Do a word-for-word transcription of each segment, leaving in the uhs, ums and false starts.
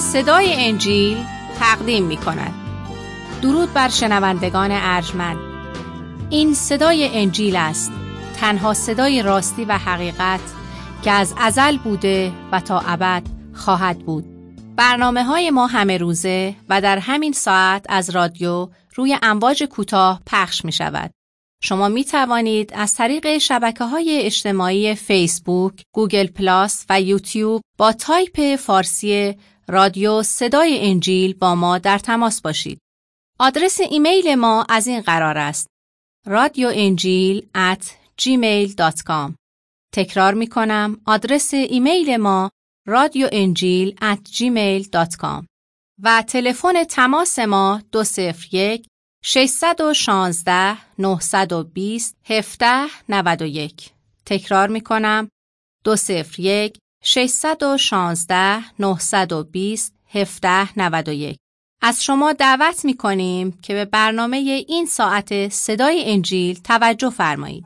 صدای انجیل تقدیم می کند. درود بر شنوندگان ارجمند. این صدای انجیل است، تنها صدای راستی و حقیقت که از ازل بوده و تا ابد خواهد بود. برنامه های ما همه روزه و در همین ساعت از رادیو روی امواج کوتاه پخش می شود. شما می توانید از طریق شبکه‌های اجتماعی فیسبوک، گوگل پلاس و یوتیوب با تایپ فارسی رادیو صدای انجیل با ما در تماس باشید. آدرس ایمیل ما از این قرار است: رادیو انجیل ات جیمیل دات کام. تکرار می کنم، آدرس ایمیل ما رادیو انجیل ات جیمیل دات کام و تلفن تماس ما دو صفر یک ششصد و شانزده نهصد و بیست هفده نود و یک. تکرار می کنم، دو صفر یک ششصد و شانزده نهصد و بیست هفده نود و یک. از شما دعوت می کنیم که به برنامه این ساعت صدای انجیل توجه فرمایید.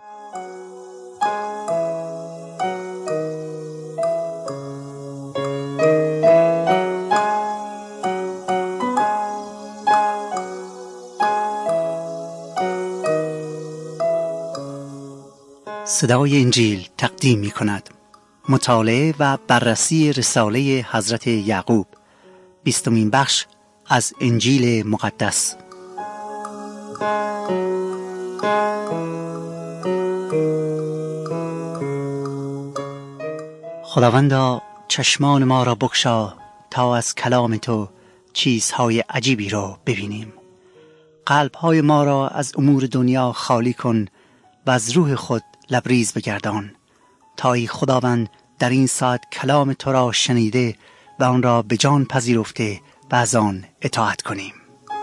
صدای انجیل تقدیم می کند مطالعه و بررسی رساله حضرت یعقوب، بیستمین بخش از انجیل مقدس. خداوندا، چشمان ما را بگشا تا از کلام تو چیزهای عجیبی را ببینیم. قلبهای ما را از امور دنیا خالی کن و از روح خود لبریز بگردان، تا ای خداوند در این ساعت کلام تو را شنیده و آن را به جان پذیرفته و از آن اطاعت کنیم.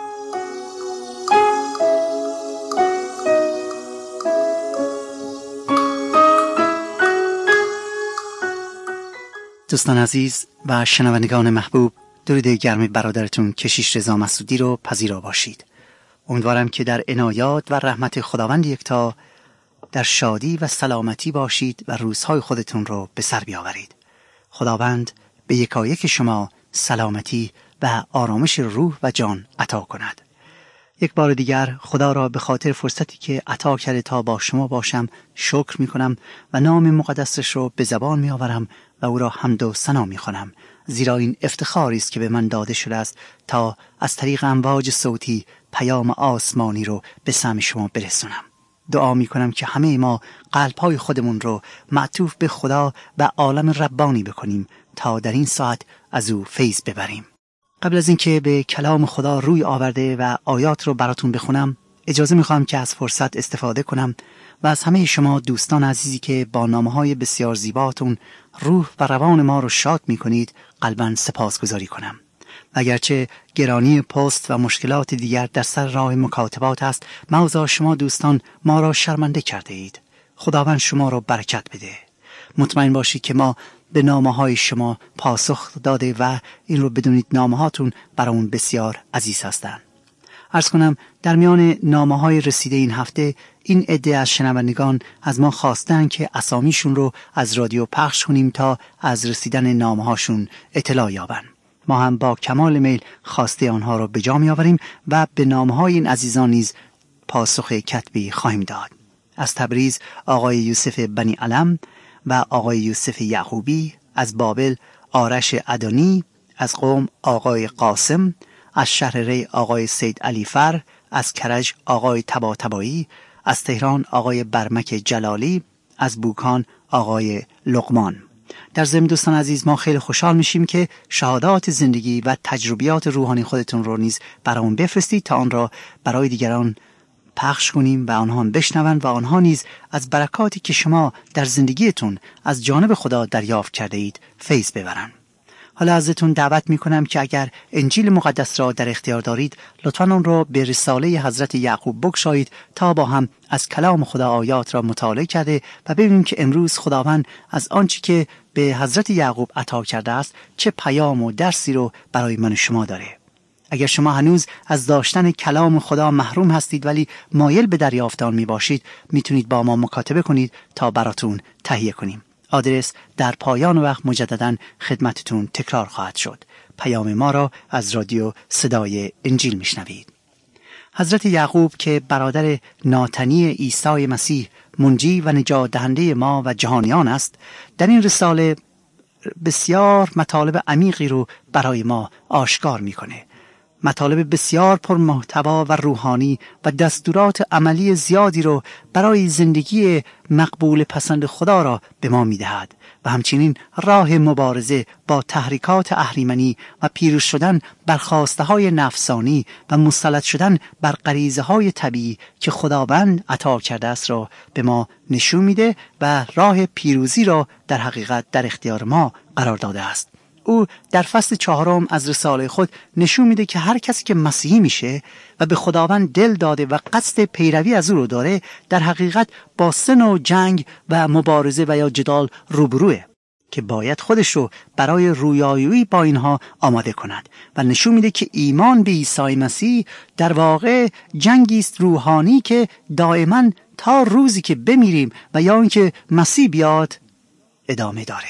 دوستان عزیز و شنوندگان محبوب، درود گرم برادرتون کشیش رضا مسعودی رو پذیرا باشید. امیدوارم که در عنایات و رحمت خداوند یکتا در شادی و سلامتی باشید و روزهای خودتون رو به سر بیاورید. خداوند به یکایک شما سلامتی و آرامش روح و جان عطا کند. یک بار دیگر خدا را به خاطر فرصتی که عطا کرده تا با شما باشم شکر می کنم و نام مقدسش رو به زبان می آورم و او را حمد و ثنا می خوانم، زیرا این افتخاری است که به من داده شده است تا از طریق امواج صوتی پیام آسمانی رو به سمع شما برسونم. دعا می کنم که همه ما قلب‌های خودمون رو معطوف به خدا و عالم ربانی بکنیم تا در این ساعت از او فیض ببریم. قبل از اینکه به کلام خدا روی آورده و آیات رو براتون بخونم، اجازه میخوام که از فرصت استفاده کنم و از همه شما دوستان عزیزی که با نامه‌های بسیار زیباتون روح و روان ما رو شاد میکنید قلباً سپاسگزاری کنم. اگرچه گرانی پست و مشکلات دیگر در سر راه مکاتبات است، معاذ شما دوستان ما را شرمنده کرده اید. خداوند شما را برکت بده. مطمئن باشید که ما به نامه‌های شما پاسخ داده و این رو بدونید نامه‌هاتون برامون بسیار عزیز هستند. عرض کنم در میان نامه‌های رسیده این هفته این عده از شنوندگان از ما خواستن که اسامیشون رو از رادیو پخش کنیم تا از رسیدن نامه‌هاشون اطلاع یابن. ما هم با کمال میل خواسته آنها را به جا می آوریم و به نامه‌های این عزیزان نیز پاسخ کتبی خواهیم داد. از تبریز آقای یوسف بنی علم و آقای یوسف یعقوبی، از بابل آرش ادانی، از قم آقای قاسم، از شهر ری آقای سید علی فر، از کرج آقای طباطبایی، از تهران آقای برمک جلالی، از بوکان آقای لقمان. در ضمن دوستان عزیز ما خیلی خوشحال میشیم که شهادات زندگی و تجربیات روحانی خودتون رو نیز برامون بفرستید تا آن را برای دیگران پخش کنیم و آنها هم بشنوند و آنها نیز از برکاتی که شما در زندگیتون از جانب خدا دریافت کرده اید فیض ببرند. حالا ازتون دعوت میکنم که اگر انجیل مقدس را در اختیار دارید لطفاً آن را به رساله حضرت یعقوب بگشایید تا با هم از کلام خدا آیات را مطالعه کرده و ببینیم که امروز خداوند از آنچه که به حضرت یعقوب عطا کرده است چه پیام و درسی رو برای من و شما داره. اگر شما هنوز از داشتن کلام خدا محروم هستید ولی مایل به دریافت آن می باشید، میتونید با ما مکاتبه کنید تا براتون تهیه کنیم. آدرس در پایان وقت مجدداً خدمتتون تکرار خواهد شد. پیام ما را از رادیو صدای انجیل میشنوید. حضرت یعقوب که برادر ناتنی عیسی مسیح منجی و نجات دهنده ما و جهانیان است، در این رساله بسیار مطالب عمیقی رو برای ما آشکار میکنه. مطالب بسیار پرمحتوا و روحانی و دستورات عملی زیادی رو برای زندگی مقبول پسند خدا را به ما میدهد و همچنین راه مبارزه با تحریکات اهریمنی و پیروز شدن بر خواسته های نفسانی و مسلط شدن بر غریزه های طبیعی که خداوند عطا کرده است را به ما نشون میده و راه پیروزی را در حقیقت در اختیار ما قرار داده است. او در فصل چهارم از رساله خود نشون میده که هر کسی که مسیحی میشه و به خداوند دل داده و قصد پیروی از او رو داره، در حقیقت با سه نوع جنگ و مبارزه و یا جدال روبروه که باید خودش رو برای رویارویی با اینها آماده کند و نشون میده که ایمان به عیسی مسیح در واقع جنگی است روحانی که دائما تا روزی که بمیریم و یا اینکه مسیح بیاد ادامه داره.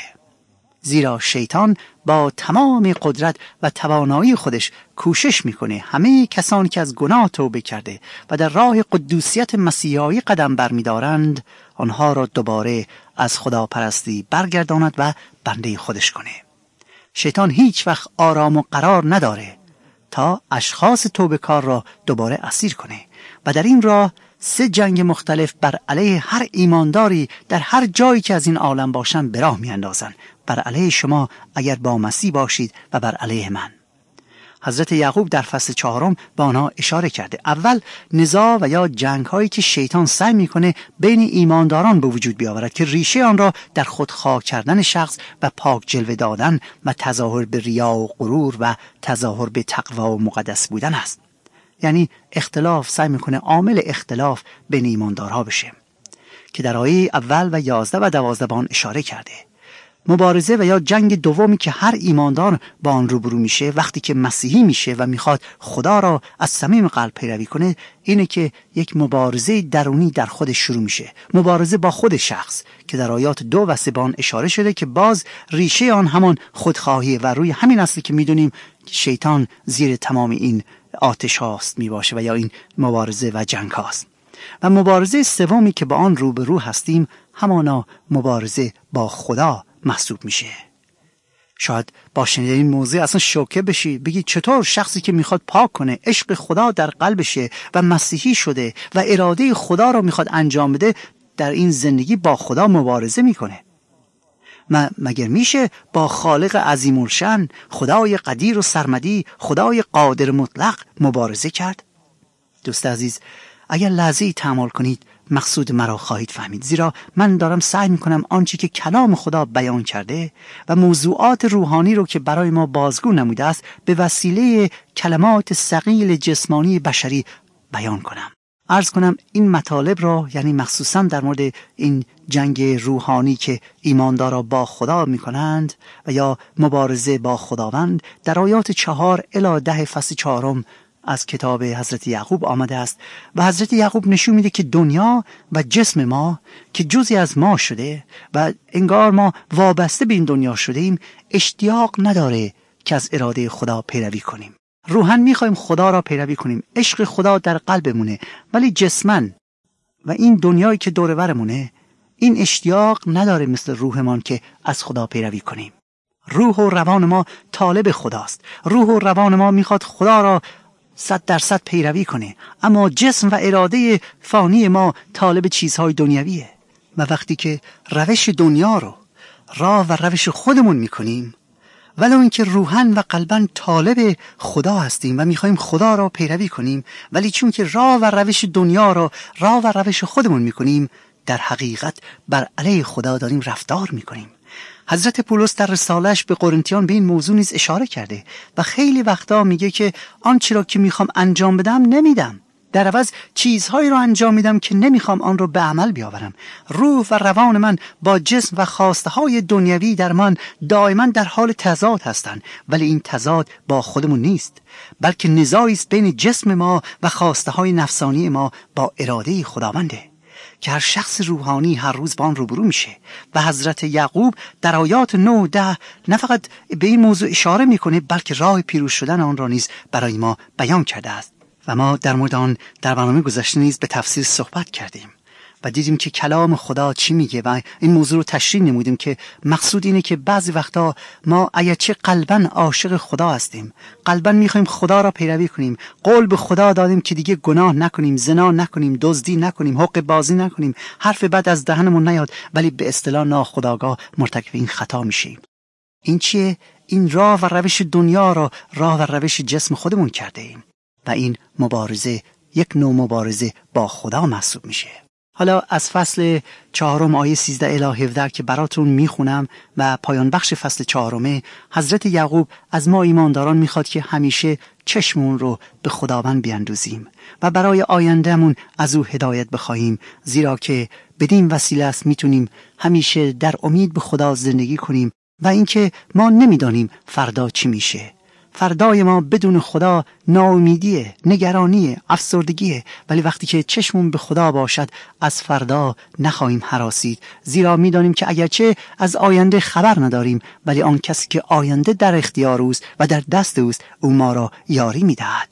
زیرا شیطان با تمام قدرت و توانایی خودش کوشش میکنه همه کسانی که از گناه توبه کرده و در راه قدوسیت مسیحایی قدم برمیدارند آنها را دوباره از خداپرستی برگرداند و بنده خودش کنه. شیطان هیچ وقت آرام و قرار نداره تا اشخاص توبه کار را دوباره اسیر کنه و در این راه سه جنگ مختلف بر علیه هر ایمانداری در هر جایی که از این عالم باشن به راه میاندازن، بر علیه شما اگر با مسیح باشید و بر علیه من. حضرت یعقوب در فصل چهارم به آنها اشاره کرده. اول نزاع و یا جنگ هایی که شیطان سعی میکنه بین ایمانداران به وجود بیاورد که ریشه آن را در خودخواه کردن شخص و پاک جلوه دادن و تظاهر به ریا و غرور و تظاهر به تقوا و مقدس بودن است. یعنی اختلاف سعی میکنه عامل اختلاف بین ایماندارها بشه که در آیه اول و یازده و دوازده به آن اشاره کرده. مبارزه و یا جنگ دومی که هر ایماندار با آن روبرو میشه وقتی که مسیحی میشه و میخواد خدا را از صمیم قلب پیروی کنه، اینه که یک مبارزه درونی در خودش شروع میشه، مبارزه با خود شخص که در آیات دو و سه به آن اشاره شده که باز ریشه آن همان خودخواهیه و روی همین اصلی که میدونیم شیطان زیر تمام این آتش هاست میباشه و یا این مبارزه و جنگ هاست. و مبارزه سومی که با آن روبرو هستیم همانا مبارزه با خدا محسوب میشه. شاید با شنیدن این موضوع اصلا شوکه بشی، بگی چطور شخصی که میخواد پاک کنه، عشق خدا در قلبشه و مسیحی شده و اراده خدا رو میخواد انجام بده، در این زندگی با خدا مبارزه میکنه؟ مگر میشه با خالق عظیم الشأن، خدای قدیر و سرمدی، خدای قادر مطلق مبارزه کرد؟ دوست عزیز، اگر لحظه‌ای تأمل کنید مقصود مرا خواهید فهمید، زیرا من دارم سعی میکنم آنچه که کلام خدا بیان کرده و موضوعات روحانی رو که برای ما بازگو نموده است به وسیله کلمات ثقیل جسمانی بشری بیان کنم. عرض کنم این مطالب را، یعنی مخصوصا در مورد این جنگ روحانی که ایماندارا با خدا میکنند و یا مبارزه با خداوند، در آیات چهار الی ده فصل چهارم از کتاب حضرت یعقوب آمده است و حضرت یعقوب نشون میده که دنیا و جسم ما که جزئی از ما شده و انگار ما وابسته به این دنیا شده ایم، اشتیاق نداره که از اراده خدا پیروی کنیم. روحاً میخوایم خدا را پیروی کنیم، عشق خدا در قلبمونه، ولی جسماً و این دنیایی که دور برمونه این اشتیاق نداره مثل روحمان که از خدا پیروی کنیم. روح و روان ما طالب خداست. روح و روان ما میخواد خدا را صد درصد پیروی کنه، اما جسم و اراده فانی ما طالب چیزهای دنیویه. و وقتی که روش دنیا رو راه و روش خودمون میکنیم، ولو اینکه روحاً و قلباً طالب خدا هستیم و میخوایم خدا را پیروی کنیم، ولی چون که راه و روش دنیا را راه و روش خودمون میکنیم، در حقیقت بر علیه خدا داریم رفتار میکنیم. حضرت پولس در رساله‌اش به قرنتیان به این موضوع نیز اشاره کرده و خیلی وقتا میگه که آنچه را که میخوام انجام بدم نمیدم، در عوض چیزهایی را انجام میدم که نمیخوام آن را به عمل بیاورم. روح و روان من با جسم و خواسته های دنیوی در من دائما در حال تضاد هستند، ولی این تضاد با خودمون نیست، بلکه نزاعی است بین جسم ما و خواسته های نفسانی ما با اراده خداونده که هر شخص روحانی هر روز با آن روبرو میشه. و حضرت یعقوب در آیات نه و ده نه فقط به این موضوع اشاره میکنه بلکه راه پیروز شدن آن را نیز برای ما بیان کرده است و ما در مورد آن در برنامه گذشته نیز به تفصیل صحبت کردیم و دیدیم که کلام خدا چی میگه و این موضوع رو تشریح نمودیم که مقصود اینه که بعضی وقتا ما اگرچه قلباً عاشق خدا هستیم، قلباً میخوایم خدا را پیروی کنیم، قول به خدا دادیم که دیگه گناه نکنیم، زنا نکنیم، دزدی نکنیم، حق بازی نکنیم، حرف بد از دهنمون نیاد، ولی به اصطلاح ناخودآگاه مرتکب این خطا میشیم. این چیه؟ این راه و روش دنیا را راه و روش جسم خودمون کرده ایم و این مبارزه یک نوع مبارزه با خدا محسوب میشه. حالا از فصل چهارم آیه سیزده الی هفده که براتون میخونم و پایان بخش فصل چهارمه، حضرت یعقوب از ما ایمانداران میخواد که همیشه چشمون رو به خداوند بیاندازیم و برای آیندهمون از او هدایت بخواهیم، زیرا که بدین وسیله است میتونیم همیشه در امید به خدا زندگی کنیم و اینکه ما نمیدانیم فردا چی میشه. فردای ما بدون خدا ناامیدیه، نگرانیه، افسردگیه، ولی وقتی که چشمون به خدا باشد از فردا نخواهیم هراسید، زیرا میدانیم که اگرچه از آینده خبر نداریم ولی آن کسی که آینده در اختیار اوست و در دست اوست او ما را یاری میدهد.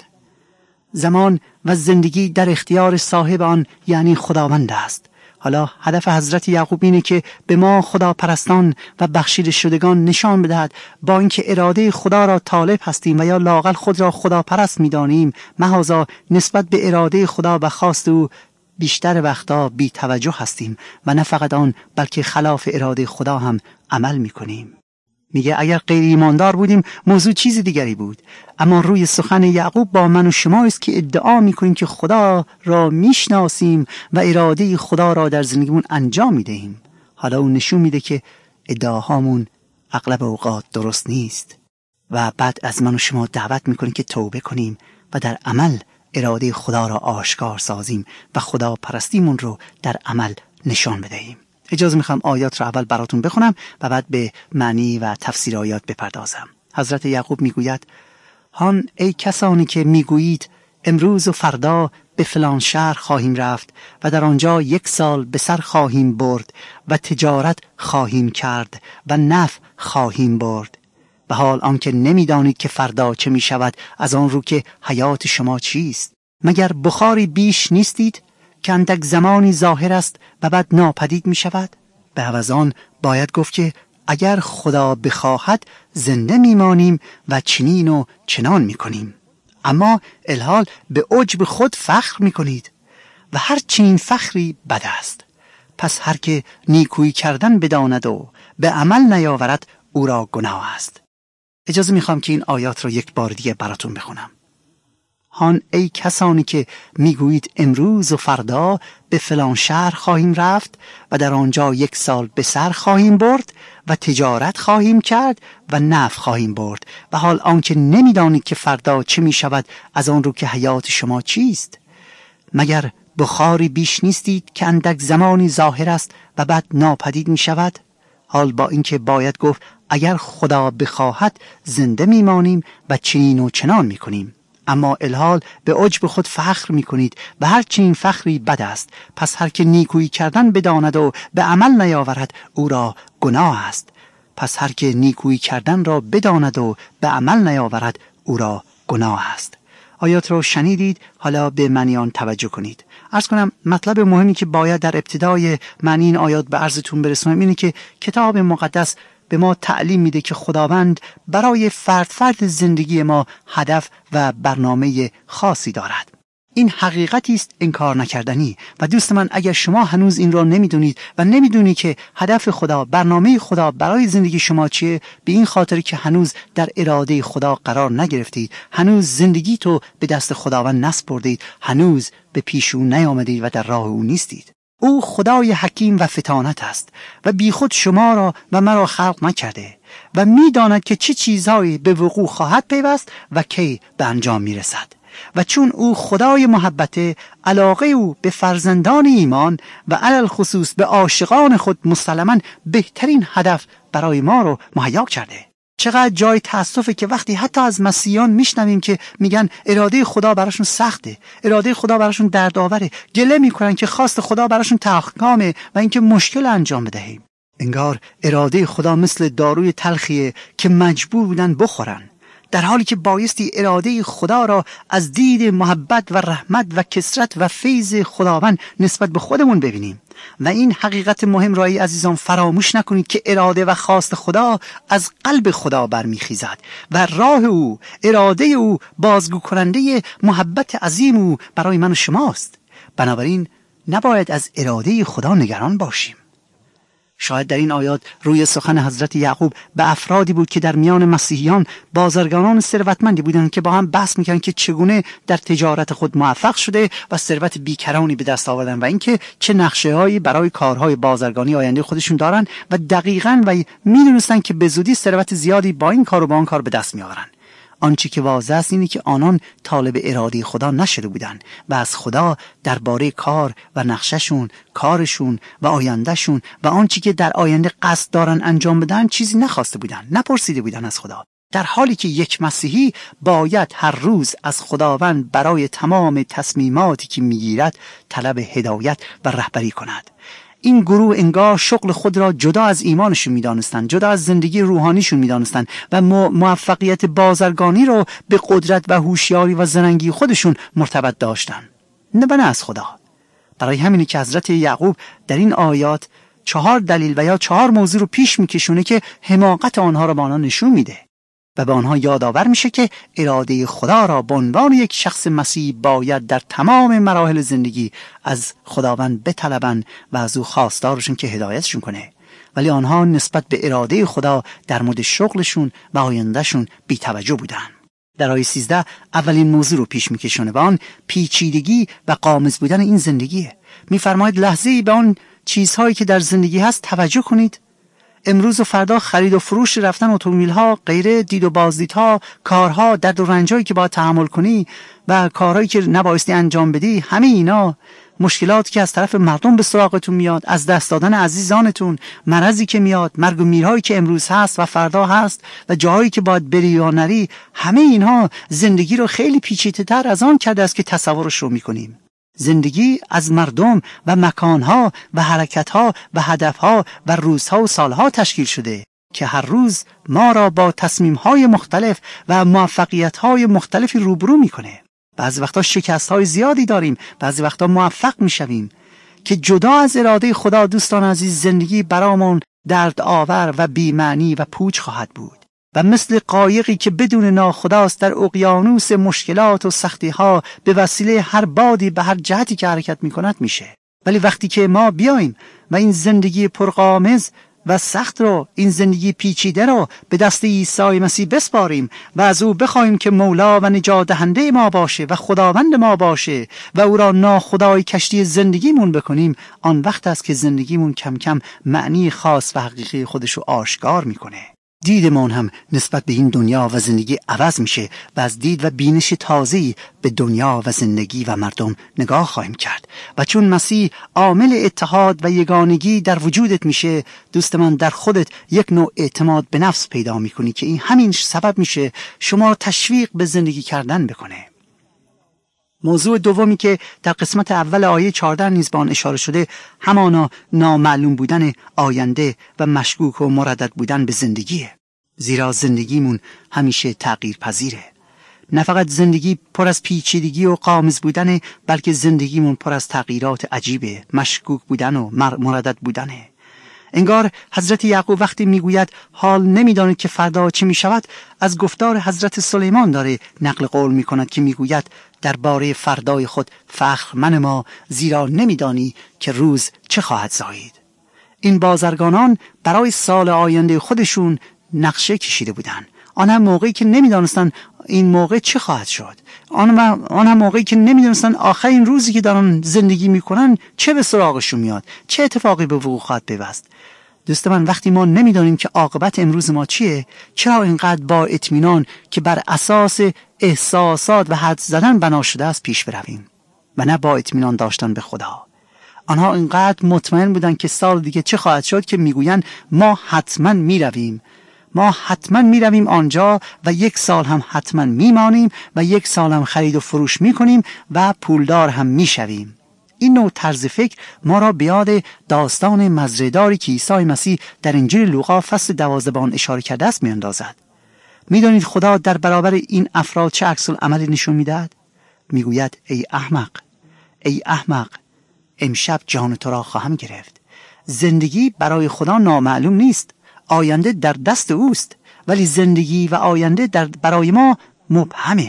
زمان و زندگی در اختیار صاحب آن یعنی خداوند است. حالا هدف حضرت یعقوب اینه که به ما خداپرستان و بخشیده شدگان نشان بدهد با اینکه اراده خدا را طالب هستیم و یا لااقل خود را خداپرست می‌دانیم، محضاً نسبت به اراده خدا و خواست او بیشتر وقتا بی توجه هستیم و نه فقط آن بلکه خلاف اراده خدا هم عمل می‌کنیم. میگه اگر غیر ایماندار بودیم موضوع چیز دیگری بود، اما روی سخن یعقوب با من و شما است که ادعا میکنیم که خدا را میشناسیم و اراده خدا را در زندگیمون انجام میدهیم. حالا اون نشون میده که ادعاهامون اغلب اوقات درست نیست و بعد از من و شما دعوت میکنیم که توبه کنیم و در عمل اراده خدا را آشکار سازیم و خدا پرستیمون رو در عمل نشان بدهیم. اجازه میخوام آیات را اول براتون بخونم و بعد به معنی و تفسیر آیات بپردازم. حضرت یعقوب میگوید: هان ای کسانی که میگویید امروز و فردا به فلان شهر خواهیم رفت و در آنجا یک سال به سر خواهیم برد و تجارت خواهیم کرد و نفع خواهیم برد، و حال آنکه نمیدانید که فردا چه میشود، از آن رو که حیات شما چیست. مگر بخاری بیش نیستید که اندک زمانی ظاهر است و بعد ناپدید می شود؟ به عوض آن باید گفت که اگر خدا بخواهد زنده می مانیم و چنین و چنان می کنیم. اما الحال به عجب خود فخر می کنید و هر چنین فخری بد است. پس هر که نیکویی کردن بداند و به عمل نیاورد او را گناه است. اجازه می خواهم که این آیات را یک بار دیگه براتون بخونم. هان ای کسانی که میگویید امروز و فردا به فلان شهر خواهیم رفت و در آنجا یک سال به سر خواهیم برد و تجارت خواهیم کرد و نفع خواهیم برد، و حال آنکه نمیدانید که فردا چه می شود، از آن رو که حیات شما چیست. مگر بخاری بیش نیستید که اندک زمانی ظاهر است و بعد ناپدید می شود؟ حال با اینکه باید گفت اگر خدا بخواهد زنده می مانیم و چنین و چنان می کنیم، اما الحال به عجب خود فخر می کنید و هر چنین فخری بد است. پس هر که نیکویی کردن بداند و به عمل نیاورد او را گناه است. پس هر که نیکویی کردن را بداند و به عمل نیاورد او را گناه است. آیات رو شنیدید، حالا به معنی آن توجه کنید. عرض کنم مطلب مهمی که باید در ابتدای معنی این آیات به عرضتون برسونم اینه که کتاب مقدس به ما تعلیم میده که خداوند برای فرد فرد زندگی ما هدف و برنامه خاصی دارد. این حقیقتی است انکار نکردنی و دوست من اگر شما هنوز این را نمیدونید و نمیدونی که هدف خدا، برنامه خدا برای زندگی شما چیه، به این خاطر که هنوز در اراده خدا قرار نگرفتید، هنوز زندگی تو به دست خداوند نسپردید، هنوز به پیش او نیامدید و در راه او نیستید. او خدای حکیم و فطانت است و بیخود شما را و مرا خلق نکرده و میداند که چه چیزهایی به وقوع خواهد پیوست و کی به انجام میرسد. و چون او خدای محبت، علاقه او به فرزندان ایمان و علل خصوص به عاشقان خود مسلماً بهترین هدف برای ما رو مهیا کرده. چقدر جای تأسفه که وقتی حتی از مسیحیان میشنویم که میگن اراده خدا براشون سخته، اراده خدا براشون دردآوره، گله میکنن که خواست خدا براشون تحکامه و اینکه مشکل انجام بدهیم. انگار اراده خدا مثل داروی تلخیه که مجبور بودن بخورن، در حالی که بایستی اراده خدا را از دید محبت و رحمت و کثرت و فیض خداوند نسبت به خودمون ببینیم. و این حقیقت مهم را ای عزیزان فراموش نکنید که اراده و خواست خدا از قلب خدا برمیخیزد و راه او، اراده او بازگو کننده محبت عظیم او برای من و شماست. بنابراین نباید از اراده خدا نگران باشیم. شاید در این آیات روی سخن حضرت یعقوب به افرادی بود که در میان مسیحیان بازرگانان ثروتمندی بودند که با هم بحث میکنن که چگونه در تجارت خود موفق شده و ثروت بیکرانی به دست آوردن و اینکه چه نقشه‌هایی برای کارهای بازرگانی آینده خودشون دارن و دقیقاً و میدونستن که به زودی ثروت زیادی با این کار و با آن کار به دست میآورن. آنچه که واضح است اینه که آنان طالب اراده خدا نشده بودند و از خدا درباره کار و نقششون، کارشون و آیندهشون و آنچه که در آینده قصد دارن انجام بدن چیزی نخواسته بودند، نپرسیده بودند از خدا. در حالی که یک مسیحی باید هر روز از خداوند برای تمام تصمیماتی که میگیرد طلب هدایت و رهبری کند. این گروه انگار شغل خود را جدا از ایمانشون میدانستند، جدا از زندگی روحانیشون میدانستند و موفقیت بازرگانی را به قدرت و هوشیاری و زرنگی خودشون مرتبط داشتند، نه نه از خدا. برای همینه که حضرت یعقوب در این آیات چهار دلیل و یا چهار موضوع رو پیش میکشونه که حماقت آنها را به آنها نشون میده و به آنها یادآور میشه که اراده خدا را به عنوان یک شخص مسیحی باید در تمام مراحل زندگی از خداوند بطلبن و از او خواستارشون که هدایتشون کنه. ولی آنها نسبت به اراده خدا در مورد شغلشون و آیندهشون بی توجه بودن. در آیه سیزده اولین موضوع رو پیش میکشونه و آن پیچیدگی و غامض بودن این زندگیه. میفرماید لحظه‌ای به آن چیزهایی که در زندگی هست توجه کنید. امروز و فردا خرید و فروش، رفتن اتومبیل‌ها، غیره، دید و بازدیدها، کارها، درد و رنجایی که باید تحمل کنی و کارهایی که نبایستی انجام بدی، همه اینا مشکلاتی که از طرف مردم به سراغتون میاد، از دست دادن عزیزانتون، مرضی که میاد، مرگ و میرهایی که امروز هست و فردا هست و جایی که باید بری یا نری، همه اینها زندگی رو خیلی پیچیده‌تر از آن کرده است که تصورش رو میکنیم. زندگی از مردم و مکانها و حرکتها و هدفها و روزها و سالها تشکیل شده که هر روز ما را با تصمیمهای مختلف و موفقیتهای مختلفی روبرو میکنه. بعضی وقتا شکستهای زیادی داریم، بعضی وقتا موفق میشویم که جدا از اراده خدا دوستان عزیز زندگی برامون درد آور و بی‌معنی و پوچ خواهد بود و مثل قایقی که بدون ناخداست در اقیانوس مشکلات و سختی‌ها به وسیله هر بادی به هر جهتی که حرکت می‌کند میشه. ولی وقتی که ما بیایم و این زندگی پرغامض و سخت رو، این زندگی پیچیده رو به دست عیسی مسیح بسپاریم و از او بخوایم که مولا و نجات دهنده ما باشه و خداوند ما باشه و او را ناخدای کشتی زندگیمون بکنیم، آن وقت است که زندگیمون کم کم معنی خاص و حقیقی خودش رو آشکار میکنه. دیدمان هم نسبت به این دنیا و زندگی عوض میشه و از دید و بینش تازه‌ای به دنیا و زندگی و مردم نگاه خواهیم کرد و چون مسیح عامل اتحاد و یگانگی در وجودت میشه، دوست من، در خودت یک نوع اعتماد به نفس پیدا میکنی که این همین سبب میشه شما را تشویق به زندگی کردن بکنه. موضوع دومی که در قسمت اول آیه چهارده نیز به آن اشاره شده همانا نامعلوم بودن آینده و مشکوک و مردد بودن به زندگیه. زیرا زندگیمون همیشه تغییر پذیره. نه فقط زندگی پر از پیچیدگی و غامض بودنه، بلکه زندگیمون پر از تغییرات عجیبه، مشکوک بودن و مردد بودنه. انگار حضرت یعقوب وقتی میگوید حال نمیداند که فردا چه میشود، از گفتار حضرت سلیمان داره نقل قول میکند که میگوید درباره فردای خود فخر من ما، زیرا نمیدانی که روز چه خواهد زایید. این بازرگانان برای سال آینده خودشون نقشه کشیده بودن، آن هم موقعی که نمیدانستن این موقع چه خواهد شد، آن هم موقعی که نمیدونستن آخر این روزی که دارن زندگی میکنن چه به سراغشون میاد، چه اتفاقی به وقوع خواهد پیوست. دوست من، وقتی ما نمیدانیم که عاقبت امروز ما چیه، چرا اینقدر با اطمینان که بر اساس احساسات و حدس زدن بنا شده است پیش برویم و نه با اطمینان داشتن به خدا؟ آنها اینقدر مطمئن بودن که سال دیگه چه خواهد شد که میگوین ما حتما میرویم، ما حتما میرویم آنجا و یک سال هم حتما میمانیم و یک سال هم خرید و فروش میکنیم و پولدار هم میشویم. این نوع طرز فکر ما را به یاد داستان مزرعه‌داری که عیسی مسیح در انجیل لوقا فصل دوازده به آن اشاره کرده است میاندازد. میدانید خدا در برابر این افراد چه عکس العملی نشون میدهد؟ میگوید ای احمق، ای احمق، امشب جان تو را خواهم گرفت. زندگی برای خدا نامعلوم نیست، آینده در دست اوست، ولی زندگی و آینده در برای ما مبهمه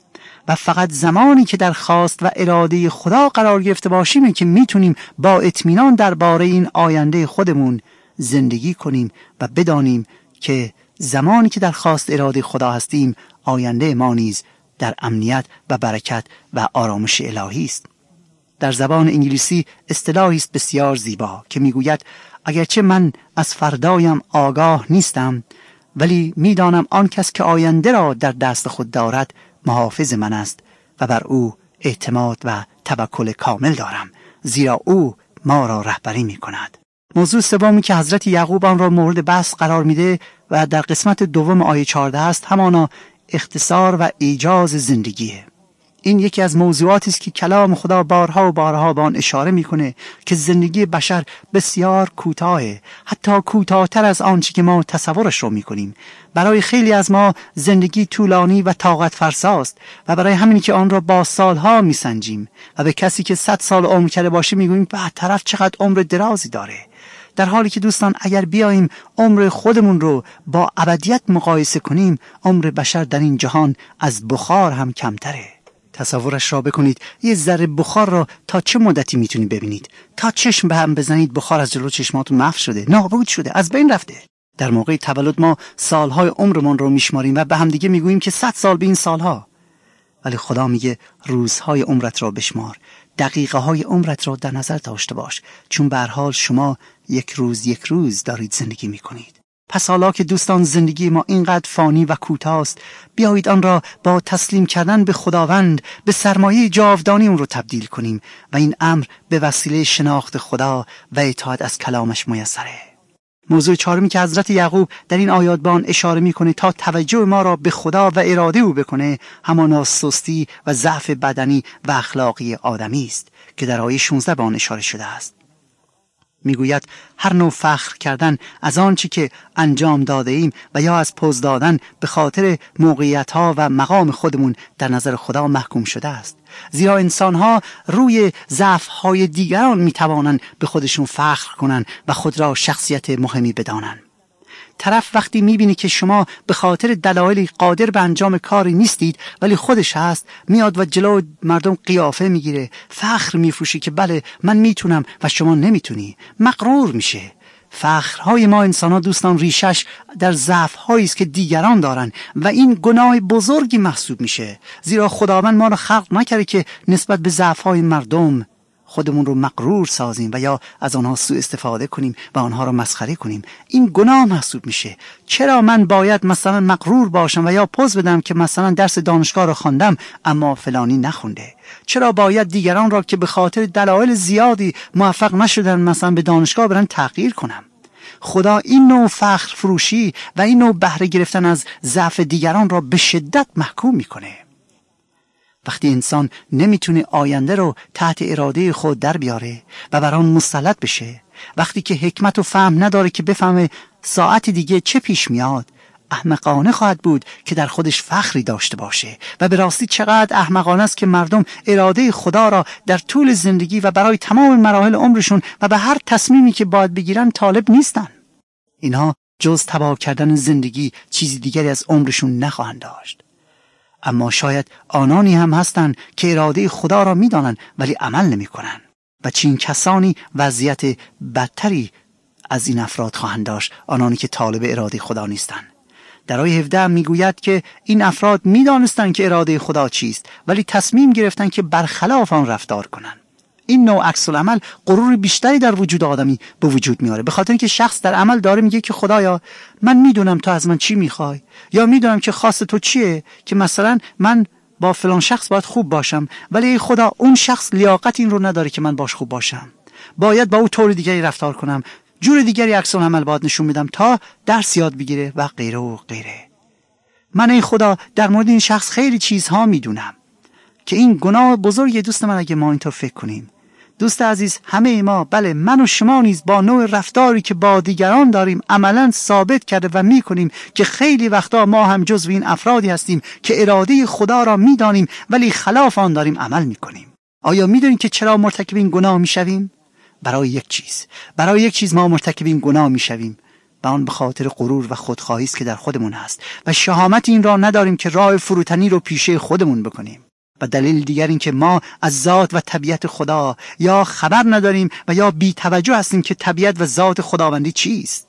و فقط زمانی که در خواست و اراده خدا قرار گرفته باشیم که میتونیم با اطمینان درباره این آینده خودمون زندگی کنیم و بدانیم که زمانی که در خواست اراده خدا هستیم آینده ما نیز در امنیت و برکت و آرامش الهی است. در زبان انگلیسی اصطلاحی است بسیار زیبا که میگوید اگرچه من از فردایم آگاه نیستم ولی میدانم آن کس که آینده را در دست خود دارد محافظ من است و بر او اعتماد و توکل کامل دارم، زیرا او ما را رهبری می کند. موضوع سومی که حضرت یعقوب آن را مورد بحث قرار میده و در قسمت دوم آیه چهارده است همانا اختصار و ایجاز زندگیه. این یکی از موضوعاتی است که کلام خدا بارها و بارها به آن اشاره میکنه که زندگی بشر بسیار کوتاهه، حتی کوتاه‌تر از آنچه که ما تصورش رو میکنیم. برای خیلی از ما زندگی طولانی و طاقت فرساست و برای همینی که آن را با سالها میسنجیم و به کسی که صد سال عمر کرده باشه میگوییم به طرف چقدر عمر درازی داره، در حالی که دوستان اگر بیاییم عمر خودمون رو با ابدیت مقایسه کنیم عمر بشر در این جهان از بخار هم کمتره. تصورش را بکنید، یه ذره بخار را تا چه مدتی میتونید ببینید؟ تا چشم به هم بزنید بخار از جلو چشماتون محو شده، نابود شده، از بین رفته. در موقع تولد ما سالهای عمرمون رو میشماریم و به هم دیگه میگوییم که صد سال به این سالها، ولی خدا میگه روزهای عمرت را بشمار، دقیقه های عمرت را در نظر داشته باش، چون به هر حال شما یک روز یک روز دارید زندگی میکنید. پس حالا که دوستان زندگی ما اینقدر فانی و کوتاه است، بیایید آن را با تسلیم کردن به خداوند به سرمایه جاودانی اون رو تبدیل کنیم و این امر به وسیله شناخت خدا و اطاعت از کلامش میسره. موضوع چهارمی که حضرت یعقوب در این آیات به آن اشاره میکنه تا توجه ما را به خدا و اراده او بکنه همانا سستی و ضعف بدنی و اخلاقی آدمی است که در آیه شانزده به آن اشاره شده است. میگوید هر نوع فخر کردن از آنچه که انجام داده ایم و یا از پوز دادن به خاطر موقعیت ها و مقام خودمون در نظر خدا محکوم شده است، زیرا انسان ها روی ضعف های دیگران میتوانند به خودشون فخر کنند و خود را شخصیت مهمی بدانند. طرف وقتی میبینی که شما به خاطر دلایلی قادر به انجام کاری نیستید ولی خودش هست، میاد و جلو مردم قیافه میگیره، فخر میفروشی که بله من میتونم و شما نمیتونی، مغرور میشه. فخرهای ما انسان ها دوستان ریشش در ضعف‌هایی است که دیگران دارن و این گناه بزرگی محسوب میشه، زیرا خداوند ما را خلق نکرده که نسبت به ضعف‌های مردم خودمون رو مغرور سازیم و یا از آنها سوء استفاده کنیم و آنها رو مسخره کنیم. این گناه محسوب میشه. چرا من باید مثلا مغرور باشم و یا پوز بدم که مثلا درس دانشگاه رو خواندم اما فلانی نخونده؟ چرا باید دیگران را که به خاطر دلایل زیادی موفق نشدن مثلا به دانشگاه برن تحقیر کنم؟ خدا این نوع فخر فروشی و این نوع بهره گرفتن از ضعف دیگران را به شدت محکوم میکنه. وقتی انسان نمیتونه آینده رو تحت اراده خود در بیاره و بر آن مسلط بشه، وقتی که حکمت و فهم نداره که بفهمه ساعت دیگه چه پیش میاد، احمقانه خواهد بود که در خودش فخری داشته باشه. و به راستی چقدر احمقانه است که مردم اراده خدا را در طول زندگی و برای تمام مراحل عمرشون و به هر تصمیمی که باید بگیرن طالب نیستن. اینها جز تباه کردن زندگی چیزی دیگری از عمرشون نخواهند داشت. اما شاید آنانی هم هستند که اراده خدا را میدانند ولی عمل نمی کنند و چین کسانی وضعیت بدتری از این افراد خواهند داشت، آنانی که طالب اراده خدا نیستند. در آیه هفده میگوید که این افراد میدانستند که اراده خدا چیست ولی تصمیم گرفتند که برخلاف آن رفتار کنند. این نوع عکس العمل غرور بیشتری در وجود آدمی به وجود میاره، به خاطر اینکه شخص در عمل داره میگه که خدایا من میدونم تو از من چی میخوای، یا میدونم که خواست تو چیه که مثلا من با فلان شخص باید خوب باشم، ولی ای خدا اون شخص لیاقت این رو نداره که من باش خوب باشم، باید با او طور دیگری رفتار کنم. جور دیگری عکس العمل باید نشون بدم تا درس یاد بگیره و غیره و غیره. من ای خدا در مورد این شخص خیلی چیزها میدونم که این گناه بزرگی. دوست من اگه ما اینطور فکر کنیم، دوست عزیز، همه ما، بله من و شما نیز با نوع رفتاری که با دیگران داریم عملاً ثابت کرده و میکنیم که خیلی وقتا ما هم جزو این افرادی هستیم که اراده خدا را میدانیم ولی خلاف آن داریم عمل میکنیم. آیا میدونید که چرا مرتکب این گناه میشویم؟ برای یک چیز برای یک چیز ما مرتکب این گناه میشویم، و آن به خاطر غرور و خودخواهی است که در خودمون هست و شهامت این را نداریم که راه فروتنی رو پیشه خودمون بکنیم. و دلیل دیگر این که ما از ذات و طبیعت خدا یا خبر نداریم و یا بی توجه هستیم که طبیعت و ذات خداوندی چیست.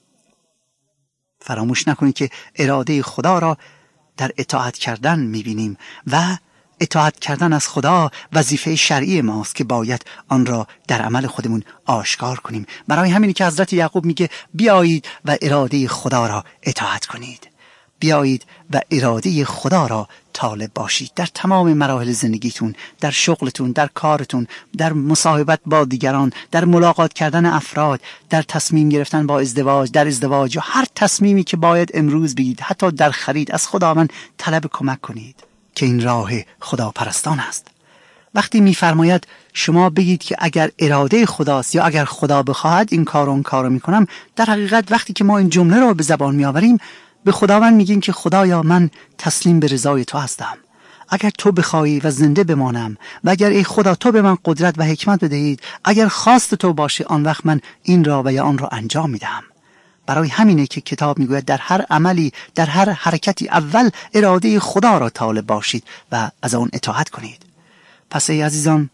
فراموش نکنید که اراده خدا را در اطاعت کردن میبینیم و اطاعت کردن از خدا وظیفه شرعی ماست که باید آن را در عمل خودمون آشکار کنیم. برای همینی که حضرت یعقوب میگه بیایید و اراده خدا را اطاعت کنید. بیایید و اراده خدا را طالب باشید در تمام مراحل زندگیتون، در شغلتون، در کارتون، در مصاحبت با دیگران، در ملاقات کردن افراد، در تصمیم گرفتن با ازدواج، در ازدواج یا هر تصمیمی که باید امروز بگیرید، حتی در خرید، از خداوند طلب کمک کنید که این راه خداپرستان است. وقتی می‌فرماید شما بگید که اگر اراده خداست یا اگر خدا بخواهد این کار و اون کارو میکنم، در حقیقت وقتی که ما این جمله رو به زبان میآوریم به خداوند میگیم که خدایا من تسلیم به رضای تو هستم. اگر تو بخوای و زنده بمانم و اگر ای خدا تو به من قدرت و حکمت بدهید، اگر خواست تو باشه، آن وقت من این را و یا آن را انجام میدم. برای همینه که کتاب میگوید در هر عملی، در هر حرکتی اول اراده خدا را طالب باشید و از آن اطاعت کنید. پس ای عزیزان،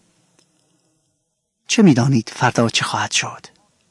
چه میدانید فردا چه خواهد شد؟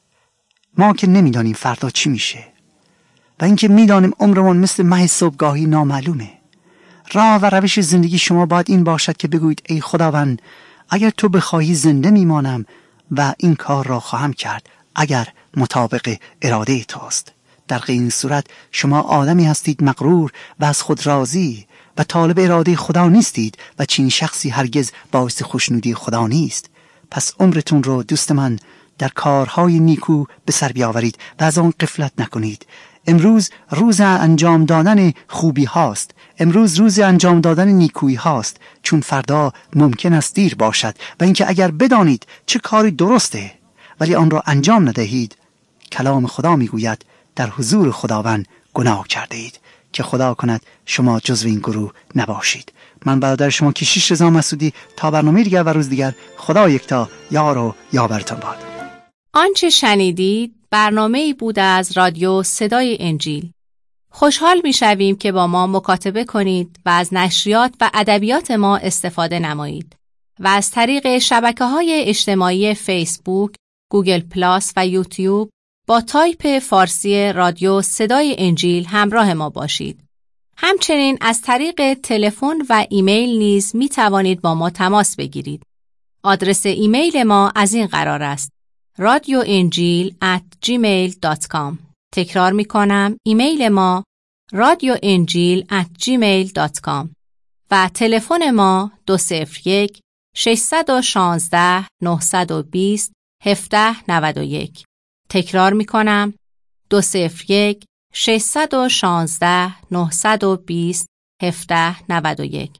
ما که نمیدانیم فردا چی میشه و اینکه میدانیم عمرمون مثل مه صبحگاهی نامعلومه. راه و روش زندگی شما باید این باشد که بگویید ای خداوند اگر تو بخواهی زنده میمانم و این کار را خواهم کرد اگر مطابق اراده توست. در غیر این صورت شما آدمی هستید مغرور و از خود راضی و طالب اراده خدا نیستید و چنین شخصی هرگز باعث خوشنودی خدا نیست. پس عمرتون رو دوست من در کارهای نیکو به سر بیاورید و از آن غفلت نکنید. امروز روز انجام دادن خوبی هاست، امروز روز انجام دادن نیکویی هاست، چون فردا ممکن است دیر باشد و اینکه اگر بدانید چه کاری درسته ولی آن را انجام ندهید، کلام خدا میگوید در حضور خداوند گناه کرده اید، که خدا کند شما جزو این گروه نباشید. من برادر شما کشیش رضا مسعودی، تا برنامه دیگر و روز دیگر، خدا یکتا یار و یاورتان باد. آنچه شنیدید برنامه‌ای بود از رادیو صدای انجیل. خوشحال می‌شویم که با ما مکاتبه کنید و از نشریات و ادبیات ما استفاده نمایید و از طریق شبکه‌های اجتماعی فیسبوک، گوگل پلاس و یوتیوب با تایپ فارسی رادیو صدای انجیل همراه ما باشید. همچنین از طریق تلفن و ایمیل نیز می توانید با ما تماس بگیرید. آدرس ایمیل ما از این قرار است: رادیو انجیل ات جیمیل دات کام. تکرار می کنم، ایمیل ما رادیو انجیل ات جیمیل دات کام و تلفن ما دو صفر یک ششصد و شانزده نهصد و بیست هفده نود و یک. تکرار می کنم، دو صفر یک ششصد و شانزده نهصد و بیست هفده نود و یک.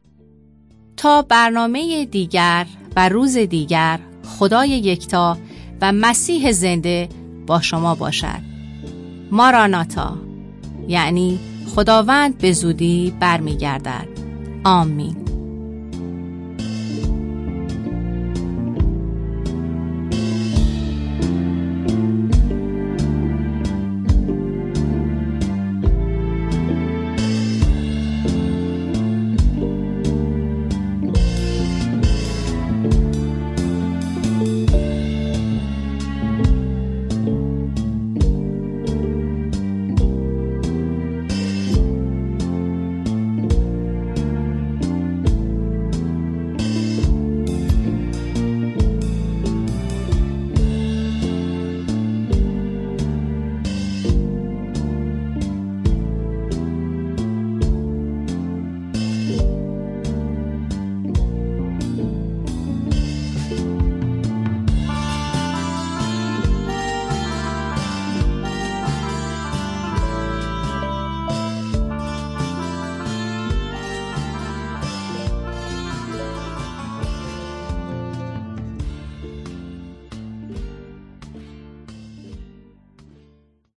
تا برنامه دیگر و روز دیگر، خدای یکتا و مسیح زنده با شما باشد. ماراناتا، یعنی خداوند به زودی برمیگردد. آمین.